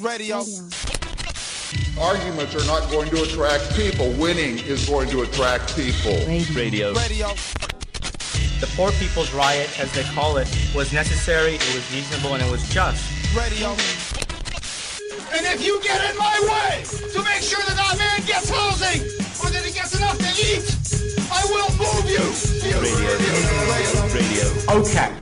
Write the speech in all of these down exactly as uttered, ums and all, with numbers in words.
Radio. Arguments are not going to attract people. Winning is going to attract people. Radio. Radio. The Poor People's Riot, as they call it, was necessary, it was reasonable, and it was just. Radio. And if you get in my way to make sure that that man gets housing or that he gets enough to eat, I will move you. Radio. Radio. Okay.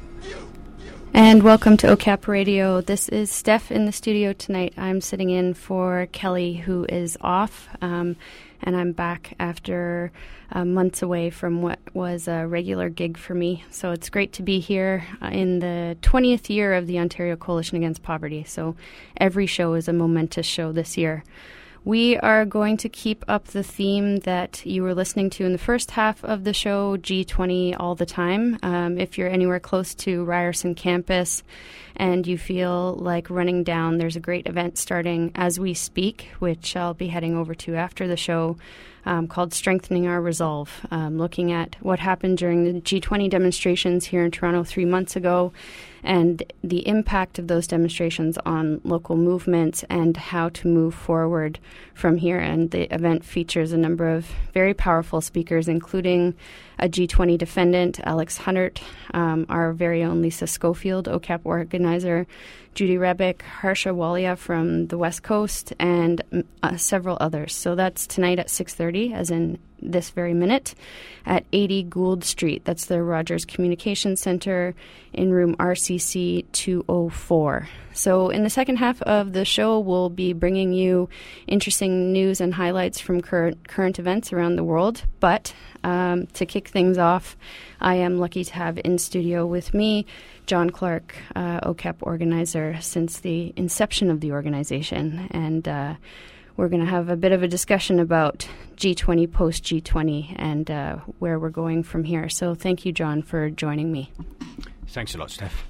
And welcome to O C A P Radio. This is Steph in the studio tonight. I'm sitting in for Kelly, who is off, um, and I'm back after uh, months away from what was a regular gig for me. So it's great to be here uh, in the twentieth year of the Ontario Coalition Against Poverty. So every show is a momentous show this year. We are going to keep up the theme that you were listening to in the first half of the show, G twenty all the time. Um, if you're anywhere close to Ryerson campus and you feel like running down, there's a great event starting as we speak, which I'll be heading over to after the show, um, called Strengthening Our Resolve, um, looking at what happened during the G twenty demonstrations here in Toronto three months ago and the impact of those demonstrations on local movements and how to move forward from here. And the event features a number of very powerful speakers, including a G twenty defendant, Alex Hunnert, um, our very own Lisa Schofield, O C A P organizer, Judy Rebick, Harsha Walia from the West Coast, and uh, several others. So that's tonight at six thirty, as in this very minute, at eighty Gould Street. That's the Rogers Communications Center in room R C C two oh four. So in the second half of the show, we'll be bringing you interesting news and highlights from current current events around the world. But um, to kick things off, I am lucky to have in studio with me John Clark, uh, O C A P organizer since the inception of the organization. And uh, we're going to have a bit of a discussion about G twenty, post-G twenty, and uh, where we're going from here. So thank you, John, for joining me. Thanks a lot, Steph.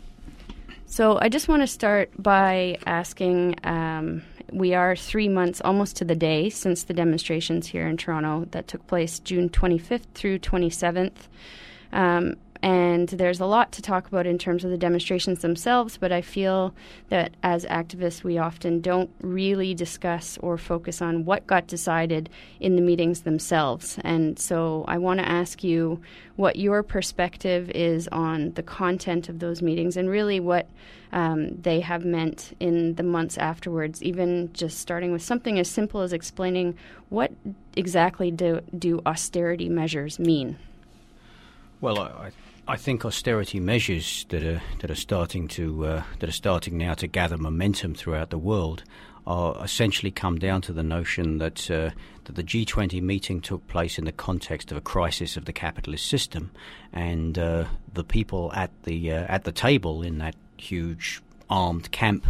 So I just want to start by asking, um, we are three months, almost to the day, since the demonstrations here in Toronto that took place June twenty-fifth through twenty-seventh. Um, And there's a lot to talk about in terms of the demonstrations themselves, but I feel that as activists, we often don't really discuss or focus on what got decided in the meetings themselves. And so I want to ask you what your perspective is on the content of those meetings and really what um, they have meant in the months afterwards, even just starting with something as simple as explaining what exactly do, do austerity measures mean? Well, I, I think austerity measures that are that are starting to uh, that are starting now to gather momentum throughout the world are essentially come down to the notion that uh, that the G twenty meeting took place in the context of a crisis of the capitalist system, and uh, the people at the uh, at the table in that huge armed camp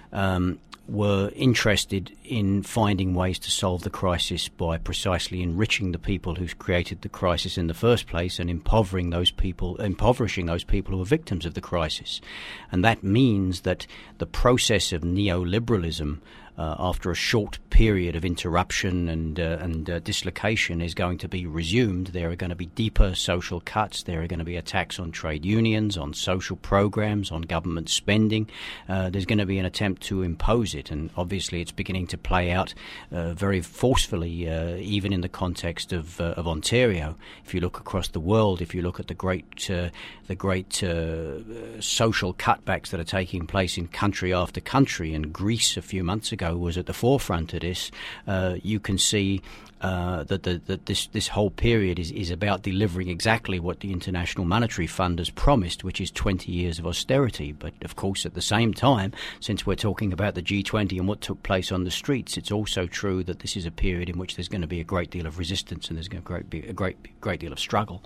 Um, were interested in finding ways to solve the crisis by precisely enriching the people who created the crisis in the first place and impovering those people, impoverishing those people who are victims of the crisis. And that means that the process of neoliberalism, uh, after a short period of interruption and uh, and uh, dislocation, is going to be resumed. There are going to be deeper social cuts. There are going to be attacks on trade unions, on social programs, on government spending. Uh, there's going to be an attempt to impose it, and obviously it's beginning to play out uh, very forcefully, uh, even in the context of uh, of Ontario. If you look across the world, if you look at the great uh, the great uh, social cutbacks that are taking place in country after country, and Greece a few months ago was at the forefront of this, uh, you can see uh, that, the, that this, this whole period is, is about delivering exactly what the International Monetary Fund has promised, which is twenty years of austerity. But, of course, at the same time, since we're talking about the G twenty and what took place on the streets, it's also true that this is a period in which there's going to be a great deal of resistance and there's going to be a great, great deal of struggle.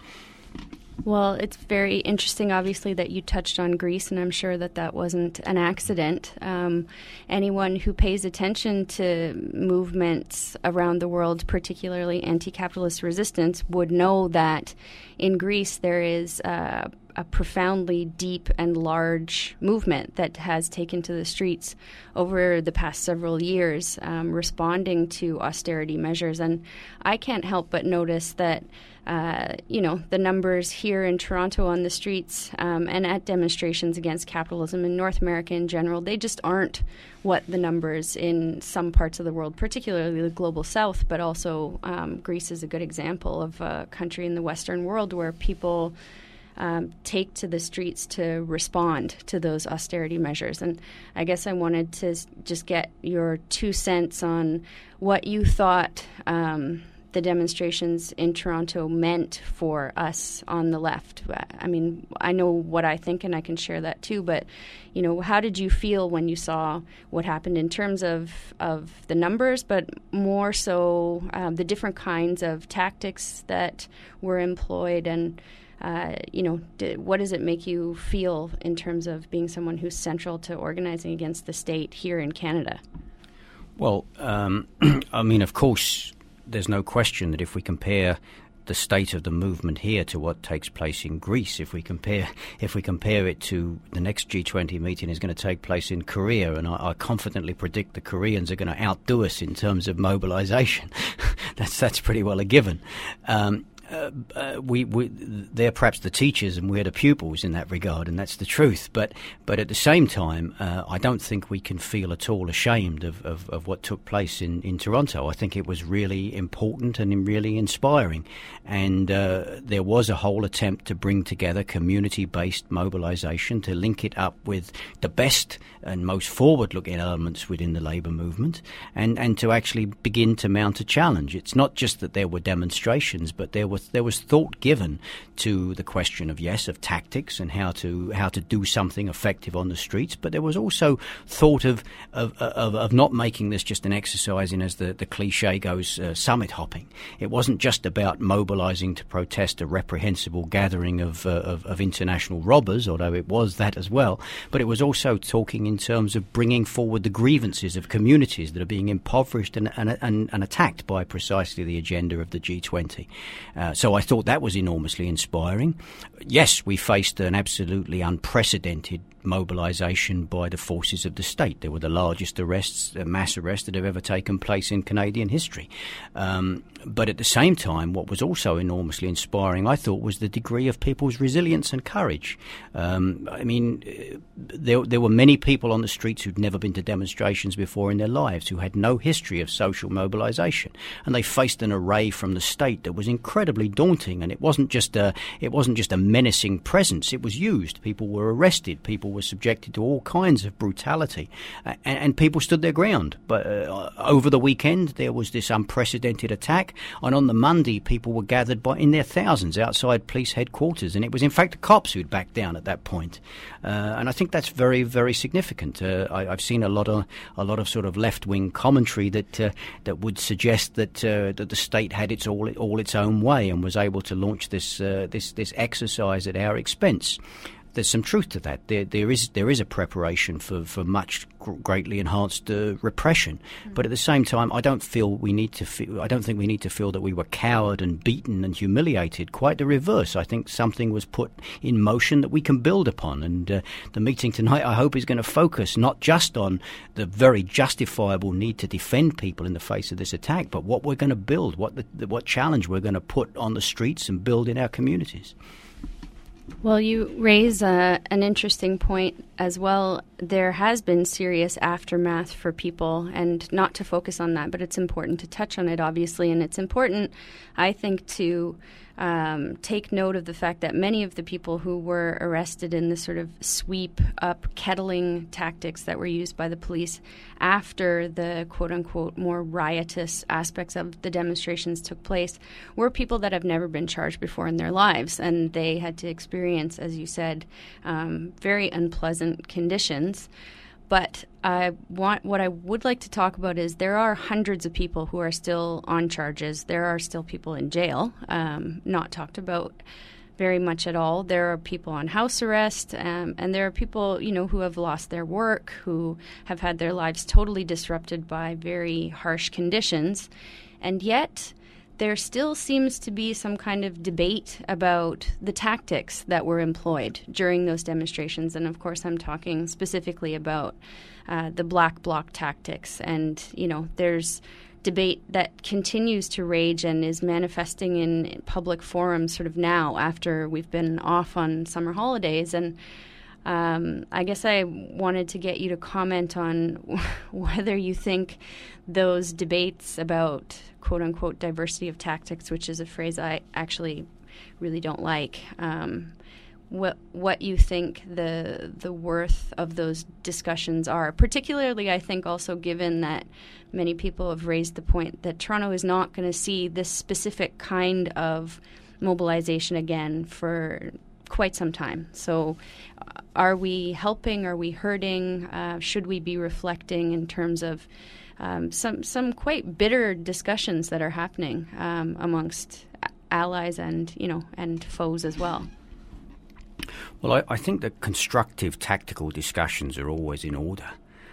Well, it's very interesting, obviously, that you touched on Greece, and I'm sure that that wasn't an accident. Um, anyone who pays attention to movements around the world, particularly anti-capitalist resistance, would know that in Greece there is uh, a profoundly deep and large movement that has taken to the streets over the past several years, um, responding to austerity measures. And I can't help but notice that Uh, you know, the numbers here in Toronto on the streets um, and at demonstrations against capitalism in North America in general, they just aren't what the numbers in some parts of the world, particularly the global south, but also um, Greece is a good example of a country in the Western world where people um, take to the streets to respond to those austerity measures. And I guess I wanted to s- just get your two cents on what you thought um, the demonstrations in Toronto meant for us on the left. I mean, I know what I think and I can share that too, but, you know, how did you feel when you saw what happened in terms of, of the numbers, but more so um, the different kinds of tactics that were employed and, uh, you know, did, what does it make you feel in terms of being someone who's central to organizing against the state here in Canada? Well, um, I mean, of course, there's no question that if we compare the state of the movement here to what takes place in Greece, if we compare if we compare it to the next G twenty meeting is going to take place in Korea, and I, I confidently predict the Koreans are going to outdo us in terms of mobilization. that's that's pretty well a given. Um, Uh, uh, we, we, they're perhaps the teachers and we're the pupils in that regard, and that's the truth. But, but at the same time, uh, I don't think we can feel at all ashamed of, of, of what took place in, in Toronto. I think it was really important and really inspiring. And uh, there was a whole attempt to bring together community-based mobilization, to link it up with the best and most forward-looking elements within the labour movement, and, and to actually begin to mount a challenge. It's not just that there were demonstrations, but there was there was thought given to the question of, yes, of tactics and how to how to do something effective on the streets, but there was also thought of of, of, of not making this just an exercise in, as the, the cliche goes, uh, summit hopping. It wasn't just about mobilizing to protest a reprehensible gathering of, uh, of, of international robbers, although it was that as well, but it was also talking in terms of bringing forward the grievances of communities that are being impoverished and, and, and, and attacked by precisely the agenda of the G twenty. Uh, so I thought that was enormously inspiring. Yes, we faced an absolutely unprecedented mobilisation by the forces of the state. There were the largest arrests, uh, mass arrests that have ever taken place in Canadian history. Um, but at the same time, what was also enormously inspiring, I thought, was the degree of people's resilience and courage. Um, I mean, there, there were many people on the streets who'd never been to demonstrations before in their lives, who had no history of social mobilisation, and they faced an array from the state that was incredibly daunting. And it wasn't just a, it wasn't just a menacing presence. It was used. People were arrested. People were subjected to all kinds of brutality, uh, and, and people stood their ground. But uh, over the weekend, there was this unprecedented attack, and on the Monday, people were gathered by in their thousands outside police headquarters, and it was in fact the cops who'd backed down at that point. Uh, and I think that's very, very significant. Uh, I, I've seen a lot of a lot of sort of left-wing commentary that uh, that would suggest that uh, that the state had its all all its own way and was able to launch this uh, this this exercise at our expense. There's some truth to that. There, there is there is a preparation for, for much greatly enhanced uh, repression, mm. but at the same time, I don't feel we need to. Feel, I don't think we need to feel that we were cowed and beaten and humiliated. Quite the reverse. I think something was put in motion that we can build upon. And uh, the meeting tonight, I hope, is going to focus not just on the very justifiable need to defend people in the face of this attack, but what we're going to build, what the, what challenge we're going to put on the streets and build in our communities. Well, you raise uh, an interesting point as well. There has been serious aftermath for people, and not to focus on that, but it's important to touch on it, obviously. And it's important, I think, to um, take note of the fact that many of the people who were arrested in the sort of sweep-up kettling tactics that were used by the police after the quote-unquote more riotous aspects of the demonstrations took place were people that have never been charged before in their lives, and they had to experience, as you said, um, very unpleasant conditions. But I want what I would like to talk about is there are hundreds of people who are still on charges. There are still people in jail, um, not talked about very much at all. There are people on house arrest, um, and there are people, you know, who have lost their work, who have had their lives totally disrupted by very harsh conditions. And yet there still seems to be some kind of debate about the tactics that were employed during those demonstrations. And of course, I'm talking specifically about uh, the black bloc tactics. And, you know, there's debate that continues to rage and is manifesting in public forums sort of now after we've been off on summer holidays. And um, I guess I wanted to get you to comment on whether you think those debates about quote-unquote diversity of tactics, which is a phrase I actually really don't like, um, what what you think the the worth of those discussions are. Particularly, I think also given that many people have raised the point that Toronto is not going to see this specific kind of mobilization again for quite some time. So uh, are we helping? Are we hurting? Uh, should we be reflecting in terms of um, some some quite bitter discussions that are happening um, amongst allies and, you know, and foes as well? Well, I, I think that constructive tactical discussions are always in order.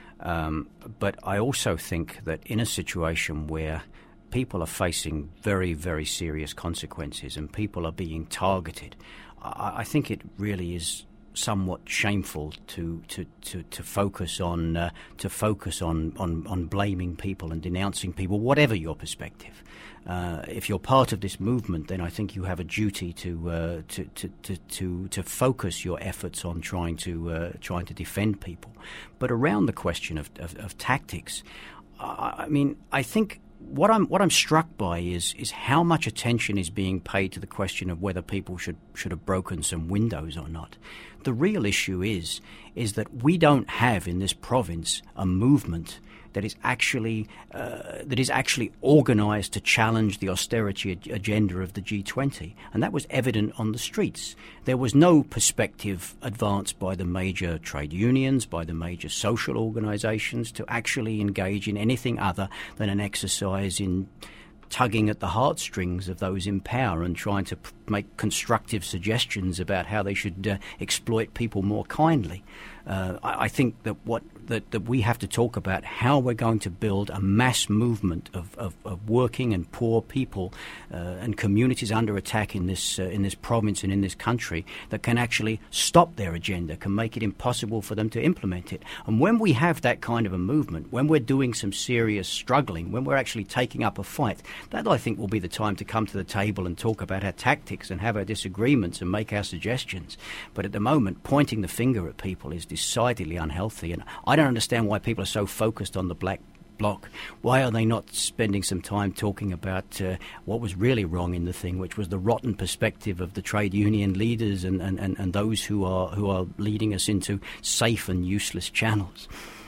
Um, but I also think that in a situation where people are facing very, very serious consequences and people are being targeted, I, I think it really is somewhat shameful to to, to, to focus on uh, to focus on, on, on blaming people and denouncing people, whatever your perspective. Uh, if you're part of this movement, then I think you have a duty to uh, to, to, to, to to focus your efforts on trying to uh, trying to defend people. But around the question of, of, of tactics, uh, I mean, I think what I'm what I'm struck by is is how much attention is being paid to the question of whether people should should have broken some windows or not. The real issue is is that we don't have in this province a movement that is actually uh, that is actually organised to challenge the austerity ag- agenda of the G twenty, and that was evident on the streets. There was no perspective advanced by the major trade unions, by the major social organisations, to actually engage in anything other than an exercise in tugging at the heartstrings of those in power and trying to p- make constructive suggestions about how they should uh, exploit people more kindly. Uh, I, I think that what that, that we have to talk about how we're going to build a mass movement of, of, of working and poor people uh, and communities under attack in this uh, in this province and in this country that can actually stop their agenda, can make it impossible for them to implement it. And when we have that kind of a movement, when we're doing some serious struggling, when we're actually taking up a fight, that I think will be the time to come to the table and talk about our tactics and have our disagreements and make our suggestions. But at the moment, pointing the finger at people is decidedly unhealthy, and I don't understand why people are so focused on the black bloc. Why are they not spending some time talking about uh, what was really wrong in the thing, which was the rotten perspective of the trade union leaders and, and, and, and those who are who are leading us into safe and useless channels?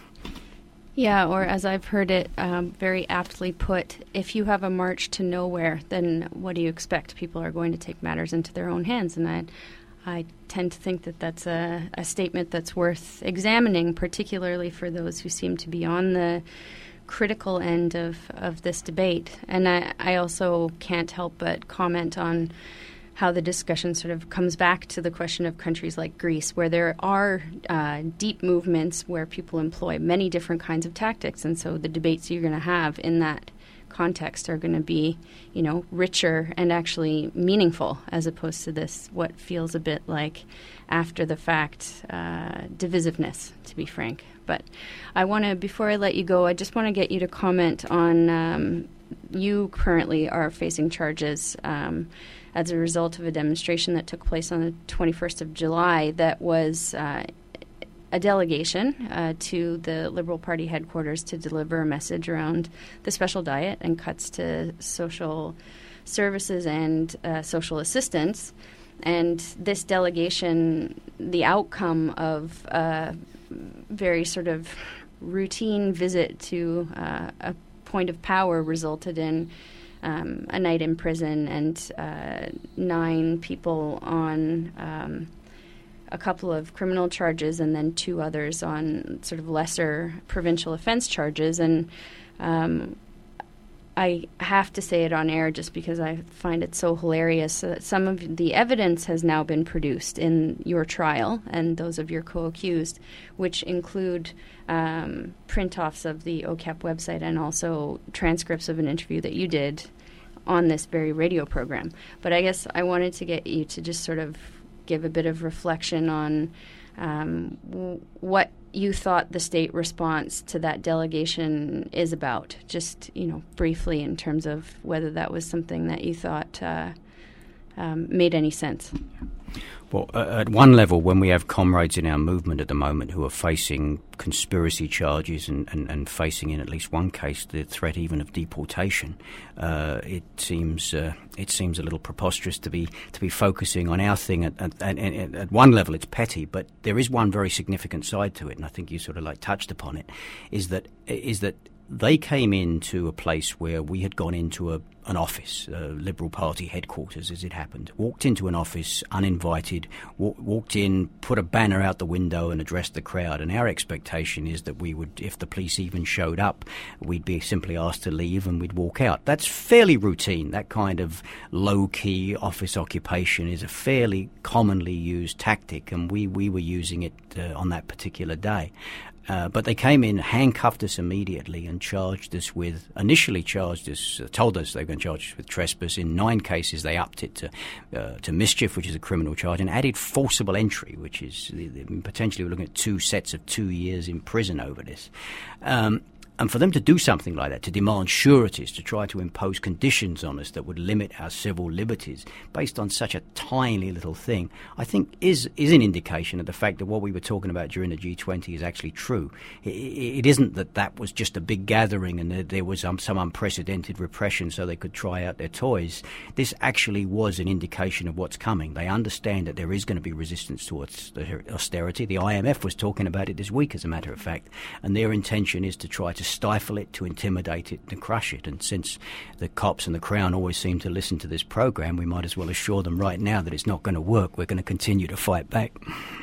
Yeah, or as I've heard it um, very aptly put, if you have a march to nowhere, then what do you expect? People are going to take matters into their own hands, and I I tend to think that that's a, a statement that's worth examining, particularly for those who seem to be on the critical end of, of this debate. And I, I also can't help but comment on how the discussion sort of comes back to the question of countries like Greece, where there are uh, deep movements where people employ many different kinds of tactics. And so the debates you're going to have in that context are going to be, you know, richer and actually meaningful, as opposed to this what feels a bit like after the fact uh, divisiveness, to be frank. But I want to, before I let you go, I just want to get you to comment on um, you currently are facing charges um, as a result of a demonstration that took place on the twenty-first of July that was uh, a delegation uh, to the Liberal Party headquarters to deliver a message around the special diet and cuts to social services and uh, social assistance. And this delegation, the outcome of a very sort of routine visit to uh, a point of power, resulted in um, a night in prison and uh, nine people on um, a couple of criminal charges and then two others on sort of lesser provincial offense charges. And um, I have to say it on air just because I find it so hilarious that some of the evidence has now been produced in your trial and those of your co-accused, which include um, print-offs of the O C A P website and also transcripts of an interview that you did on this very radio program. But I guess I wanted to get you to just sort of give a bit of reflection on um, w- what you thought the state response to that delegation is about, just, you know, briefly, in terms of whether that was something that you thought uh, um, made any sense. Well, uh, at one level, when we have comrades in our movement at the moment who are facing conspiracy charges and, and, and facing, in at least one case, the threat even of deportation, uh, it seems uh, it seems a little preposterous to be to be focusing on our thing. At, at, at, at one level, it's petty, but there is one very significant side to it, and I think you sort of like touched upon it. Is that is that they came into a place where we had gone into a, an office, uh, Liberal Party headquarters, as it happened. Walked into an office uninvited, w- walked in, put a banner out the window and addressed the crowd. And our expectation is that we would, if the police even showed up, we'd be simply asked to leave and we'd walk out. That's fairly routine. That kind of low-key office occupation is a fairly commonly used tactic, and we, we were using it uh, on that particular day. Uh, but they came in, handcuffed us immediately, and charged us with, initially charged us, uh, told us they were going to charge us with trespass. In nine cases, they upped it to uh, to mischief, which is a criminal charge, and added forcible entry, which is the, the, potentially we're looking at two sets of two years in prison over this. Um, And for them to do something like that, to demand sureties, to try to impose conditions on us that would limit our civil liberties based on such a tiny little thing, I think is is an indication of the fact that what we were talking about during the G twenty is actually true. It, it isn't that that was just a big gathering and that there was um, some unprecedented repression so they could try out their toys. This actually was an indication of what's coming. They understand that there is going to be resistance towards the austerity. The I M F was talking about it this week, as a matter of fact, and their intention is to try to stifle it, to intimidate it, and crush it. And since the cops and the Crown always seem to listen to this program, we might as well assure them right now that it's not going to work. We're going to continue to fight back.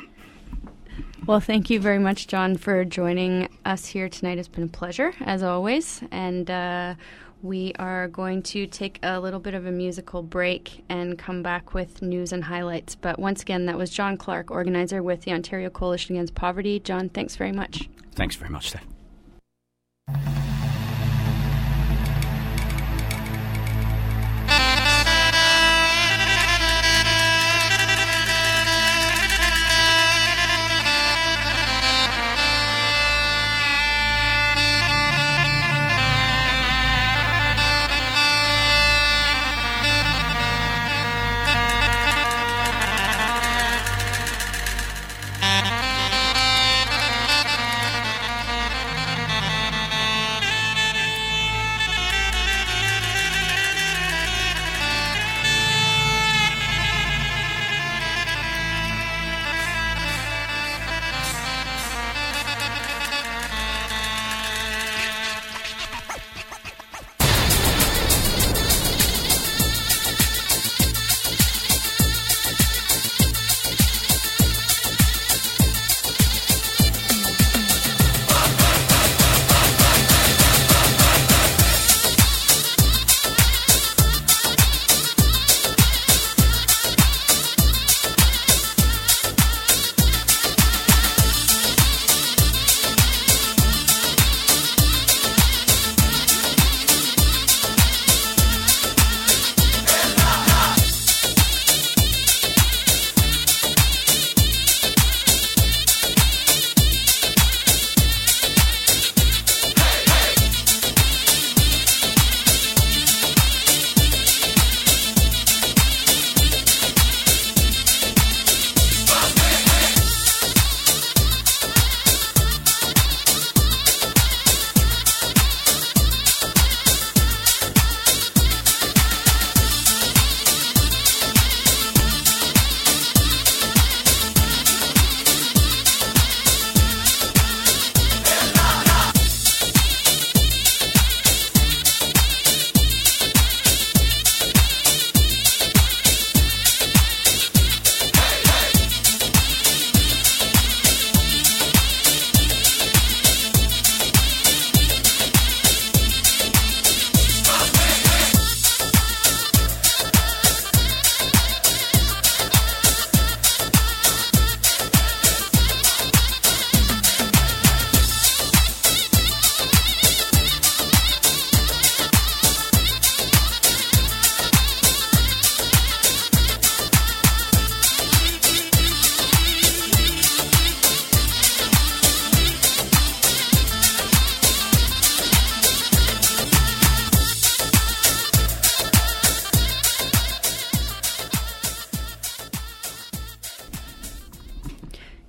Well, thank you very much, John, for joining us here tonight. It's been a pleasure, as always. And uh, we are going to take a little bit of a musical break and come back with news and highlights. But once again, that was John Clark, organizer with the Ontario Coalition Against Poverty. John, thanks very much. Thanks very much, Steph.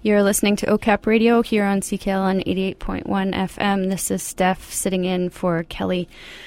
You're listening to O C A P Radio here on C K L N eighty-eight point one F M. This is Steph sitting in for Kelly.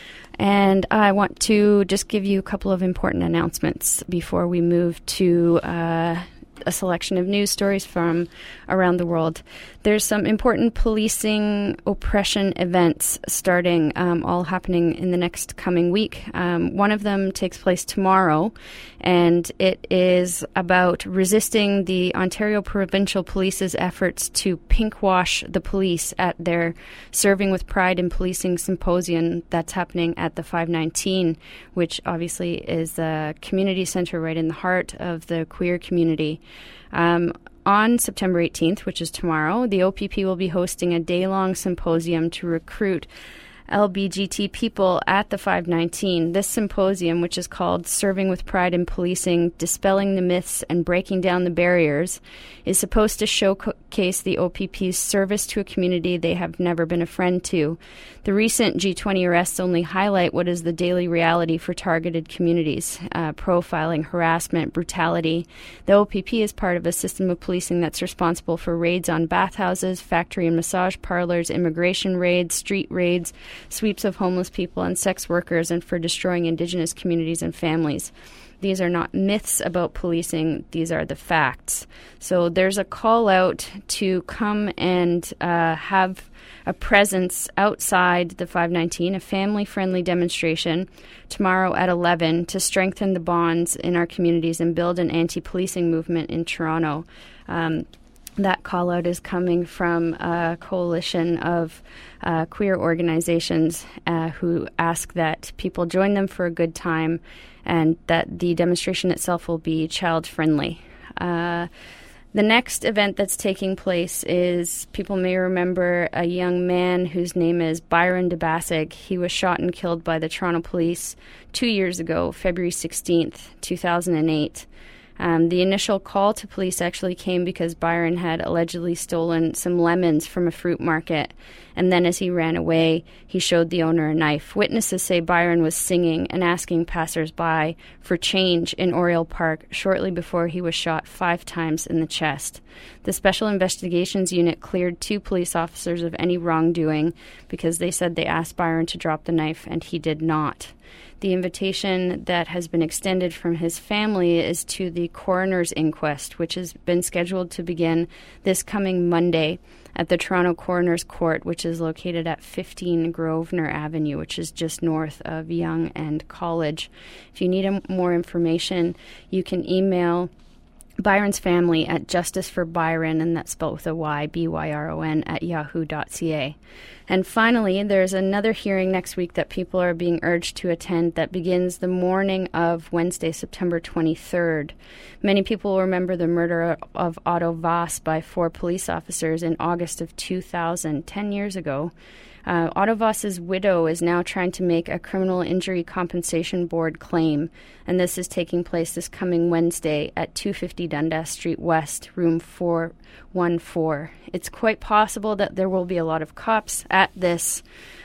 And I want to just give you a couple of important announcements before we move to uh, a selection of news stories from around the world. There's some important policing oppression events starting, um, all happening in the next coming week. Um, one of them takes place tomorrow, and it is about resisting the Ontario Provincial Police's efforts to pinkwash the police at their Serving with Pride in Policing Symposium that's happening at the five nineteen, which obviously is a community centre right in the heart of the queer community. Um, on September eighteenth, which is tomorrow, the O P P will be hosting a day-long symposium to recruit L B G T people at the five nineteen. This symposium, which is called Serving with Pride in Policing, Dispelling the Myths and Breaking Down the Barriers, is supposed to showcase the O P P's service to a community they have never been a friend to. The recent G twenty arrests only highlight what is the daily reality for targeted communities, uh, profiling, harassment, brutality. The O P P is part of a system of policing that's responsible for raids on bathhouses, factory and massage parlors, immigration raids, street raids, sweeps of homeless people and sex workers, and for destroying Indigenous communities and families. These are not myths about policing. These are the facts. So there's a call out to come and uh, have a presence outside the five nineteen, a family-friendly demonstration tomorrow at eleven to strengthen the bonds in our communities and build an anti-policing movement in Toronto. Um, That call out is coming from a coalition of uh, queer organizations uh, who ask that people join them for a good time and that the demonstration itself will be child friendly. Uh, the next event that's taking place is, people may remember a young man whose name is Byron DeBassig. He was shot and killed by the Toronto police two years ago, February sixteenth, two thousand eight. Um, the initial call to police actually came because Byron had allegedly stolen some lemons from a fruit market, and then as he ran away, he showed the owner a knife. Witnesses say Byron was singing and asking passers-by for change in Oriole Park shortly before he was shot five times in the chest. The Special Investigations Unit cleared two police officers of any wrongdoing because they said they asked Byron to drop the knife, and he did not. The invitation that has been extended from his family is to the coroner's inquest, which has been scheduled to begin this coming Monday at the Toronto Coroner's Court, which is located at fifteen Grosvenor Avenue, which is just north of Yonge and College. If you need more information, you can email Byron's family at Justice for Byron, and that's spelled with a Y, B Y R O N, at yahoo dot c a. And finally, there's another hearing next week that people are being urged to attend that begins the morning of Wednesday, September twenty-third. Many people will remember the murder of Otto Voss by four police officers in August of two thousand, ten years ago. Uh, Otto Voss's widow is now trying to make a criminal injury compensation board claim, and this is taking place this coming Wednesday at two fifty Dundas Street West, room four one four. It's quite possible that there will be a lot of cops at this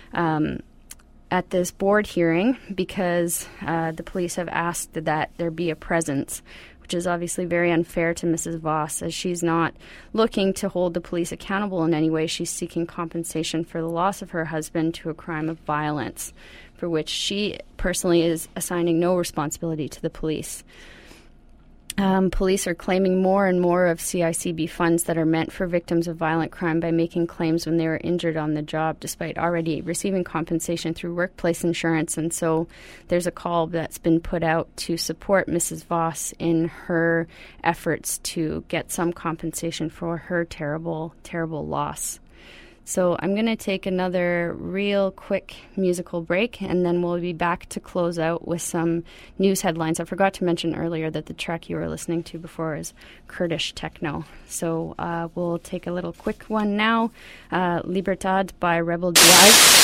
um, at this board hearing because uh, the police have asked that there be a presence, which is obviously very unfair to Missus Voss, as she's not looking to hold the police accountable in any way. She's seeking compensation for the loss of her husband to a crime of violence, for which she personally is assigning no responsibility to the police. Um, police are claiming more and more of C I C B funds that are meant for victims of violent crime by making claims when they were injured on the job, despite already receiving compensation through workplace insurance. And so there's a call that's been put out to support Missus Voss in her efforts to get some compensation for her terrible, terrible loss. So I'm going to take another real quick musical break, and then we'll be back to close out with some news headlines. I forgot to mention earlier that the track you were listening to before is Kurdish techno. So uh, we'll take a little quick one now. Uh, Libertad by Rebel Drive.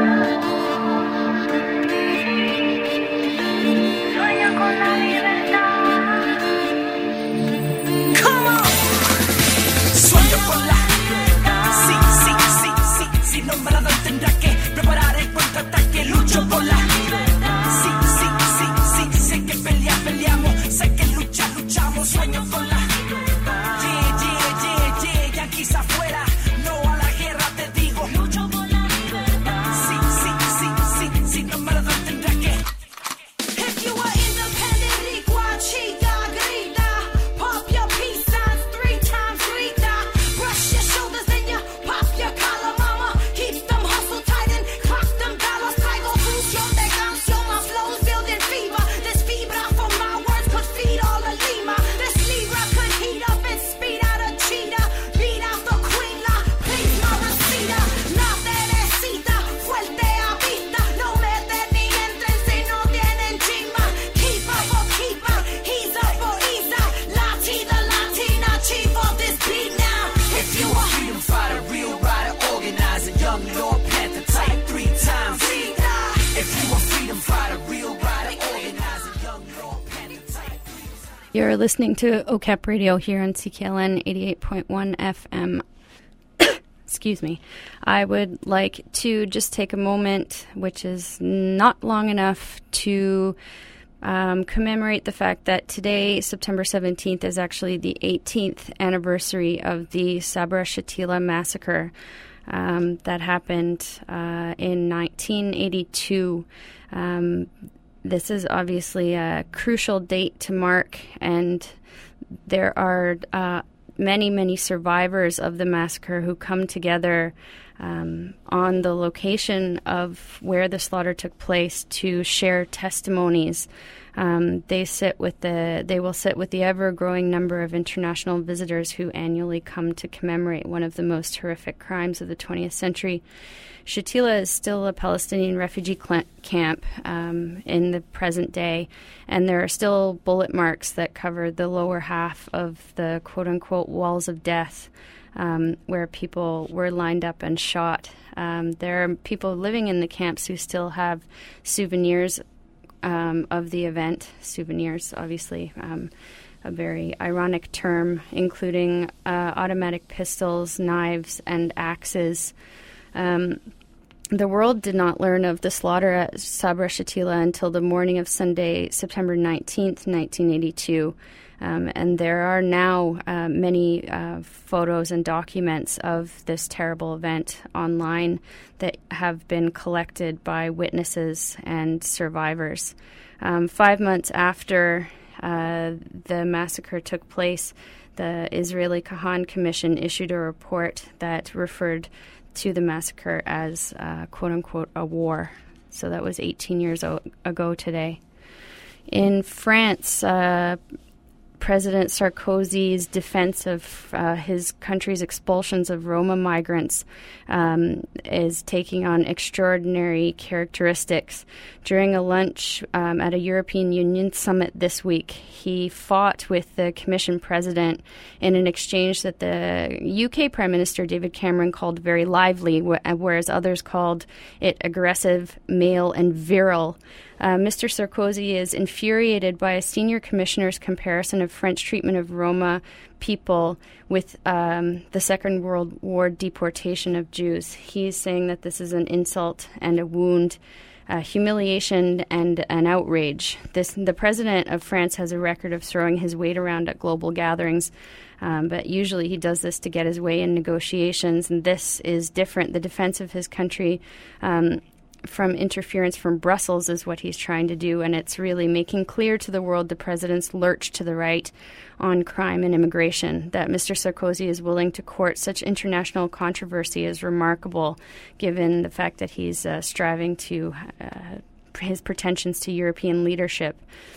Sueño con la libertad. tendrá que preparar el contraataque. Lucho por la libertad. Sí, sí, sí, sí, sé que pelear, peleamos. Sé que luchar, luchamos. Sueño con la libertad. Yeah, yeah, yeah, yeah, yanquis afuera. No a la guerra, te digo. Lucho por la libertad. Sí, sí, sí, sí, sí, no me lo tendrá que. If you are independent, iguachita, grita. Pop your peace signs three times, grita. Brush your shoulders, then you pop your collar, mama. Keep them hustle tight and clock them dollars. Traigo función de canción, my flow's building fever. This fibra from my words could feed all of Lima. This Libra could heat up and speed out a cheetah. Beat out the queen, la please mamacita. No te necesita, fuerte a vista. No meten ni entren si no tienen chimba. Keep up or keep up, he's up or he's out. Latina, Latina, chief of this beat now. If you a freedom fighter, real rider, organizer, young Lord Panther, type three times. If you a freedom fighter, real rider, organizer, young Lord Panther, type three times. You're listening to O C A P Radio here on C K L N eighty-eight point one F M. Excuse me. I would like to just take a moment, which is not long enough, to um, commemorate the fact that today, September seventeenth, is actually the eighteenth anniversary of the Sabra Shatila massacre um, that happened uh, in nineteen eighty-two. Um, this is obviously a crucial date to mark, and there are uh, many, many survivors of the massacre who come together um, on the location of where the slaughter took place to share testimonies. Um, they sit with the they will sit with the ever-growing number of international visitors who annually come to commemorate one of the most horrific crimes of the twentieth century. Shatila is still a Palestinian refugee cl- camp um, in the present day, and there are still bullet marks that cover the lower half of the quote-unquote walls of death, um, where people were lined up and shot. Um, there are people living in the camps who still have souvenirs um, of the event. Souvenirs, obviously, um, a very ironic term, including uh, automatic pistols, knives, and axes. Um, the world did not learn of the slaughter at Sabra Shatila until the morning of Sunday, September nineteenth, nineteen eighty-two. Um, and there are now uh, many uh, photos and documents of this terrible event online that have been collected by witnesses and survivors. Um, five months after uh, the massacre took place, the Israeli Kahan Commission issued a report that referred to the massacre as, uh, quote-unquote, a war. So that was eighteen years o- ago today. In France, uh, President Sarkozy's defense of uh, his country's expulsions of Roma migrants um, is taking on extraordinary characteristics. During a lunch um, at a European Union summit this week, he fought with the Commission president in an exchange that the U K Prime Minister David Cameron called very lively, wh- whereas others called it aggressive, male, and virile. Uh, Mister Sarkozy is infuriated by a senior commissioner's comparison of French treatment of Roma people with um, the Second World War deportation of Jews. He's saying that this is an insult and a wound, uh, humiliation and an outrage. This, the president of France has a record of throwing his weight around at global gatherings, um, but usually he does this to get his way in negotiations, and this is different. The defense of his country um, from interference from Brussels is what he's trying to do, and it's really making clear to the world the president's lurch to the right on crime and immigration. That Mister Sarkozy is willing to court such international controversy is remarkable, given the fact that he's uh, striving to uh, his pretensions to European leadership.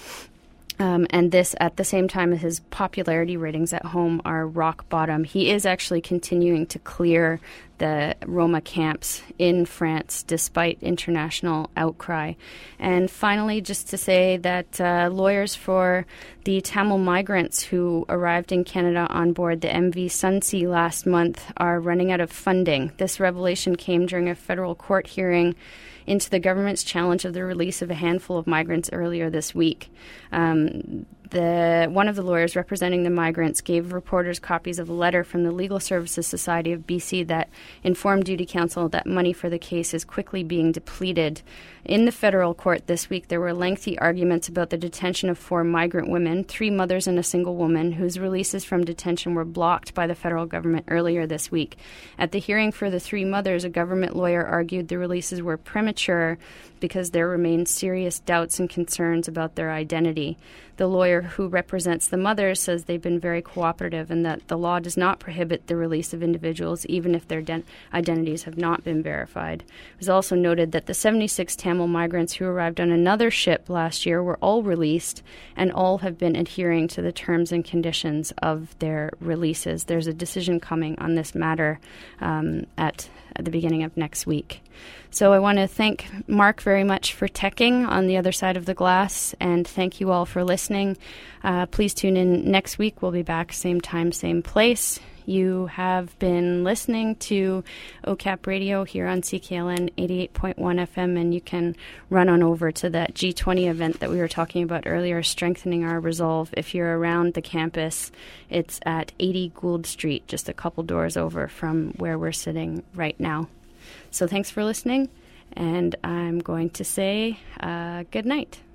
Um, and this at the same time as his popularity ratings at home are rock bottom. He is actually continuing to clear the Roma camps in France despite international outcry. And finally, just to say that uh, lawyers for the Tamil migrants who arrived in Canada on board the M V Sunsea last month are running out of funding. This revelation came during a federal court hearing into the government's challenge of the release of a handful of migrants earlier this week. Um, the one of the lawyers representing the migrants gave reporters copies of a letter from the Legal Services Society of B C that informed Duty Council that money for the case is quickly being depleted. In the federal court this week, there were lengthy arguments about the detention of four migrant women, three mothers and a single woman, whose releases from detention were blocked by the federal government earlier this week. At the hearing for the three mothers, a government lawyer argued the releases were premature because there remained serious doubts and concerns about their identity. The lawyer who represents the mothers says they've been very cooperative and that the law does not prohibit the release of individuals even if their den- identities have not been verified. It was also noted that the seventy-six Tamil migrants who arrived on another ship last year were all released, and all have been adhering to the terms and conditions of their releases. There's a decision coming on this matter um, at, at the beginning of next week. So I want to thank Mark very much for teching on the other side of the glass, and thank you all for listening. Uh, please tune in next week. We'll be back same time, same place. You have been listening to O C A P Radio here on C K L N eighty-eight point one F M, and you can run on over to that G twenty event that we were talking about earlier, Strengthening Our Resolve. If you're around the campus, it's at eighty Gould Street, just a couple doors over from where we're sitting right now. So thanks for listening, and I'm going to say uh, good night.